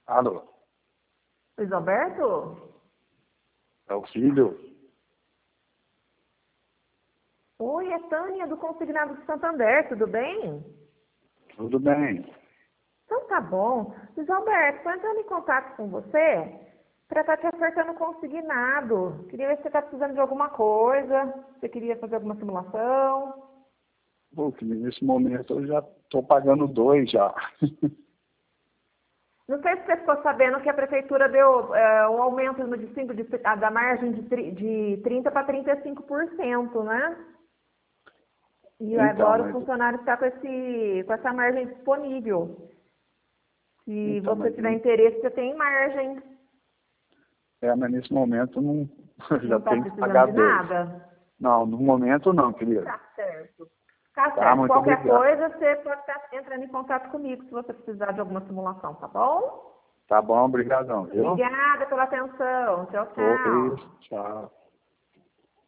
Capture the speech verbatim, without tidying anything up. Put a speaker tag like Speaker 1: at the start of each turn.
Speaker 1: Alô,
Speaker 2: Luiz Alberto?
Speaker 1: é o filho?
Speaker 2: Oi, é Tânia do Consignado de Santander, tudo bem?
Speaker 1: Tudo bem?
Speaker 2: Então tá bom. Luiz Alberto, estou entrando em contato com você para estar te ofertando consignado. Queria ver se você está precisando de alguma coisa, se você queria fazer alguma simulação.
Speaker 1: Pô, que nesse momento eu já estou pagando dois já.
Speaker 2: Não sei se você ficou sabendo que a prefeitura deu é, um aumento no de cinco, de, a da margem de, tri- de trinta para trinta e cinco por cento, né? E
Speaker 1: Então,
Speaker 2: agora o
Speaker 1: mas,
Speaker 2: funcionário está com, esse, com essa margem disponível. Se
Speaker 1: então,
Speaker 2: você
Speaker 1: mas,
Speaker 2: tiver interesse, você tem margem.
Speaker 1: é, mas nesse momento não, eu
Speaker 2: Não
Speaker 1: já
Speaker 2: está
Speaker 1: tenho que
Speaker 2: precisando
Speaker 1: pagar
Speaker 2: de
Speaker 1: dois.
Speaker 2: nada?
Speaker 1: Não, no momento não, querida.
Speaker 2: Tá certo. Tá
Speaker 1: Tá,
Speaker 2: certo.
Speaker 1: muito
Speaker 2: Qualquer
Speaker 1: obrigado.
Speaker 2: coisa, você pode estar entrando em contato comigo se você precisar de alguma simulação, tá bom?
Speaker 1: Tá bom, obrigadão, viu?
Speaker 2: Obrigada pela atenção. Tchau,
Speaker 1: Oi,
Speaker 2: tchau.
Speaker 1: tchau.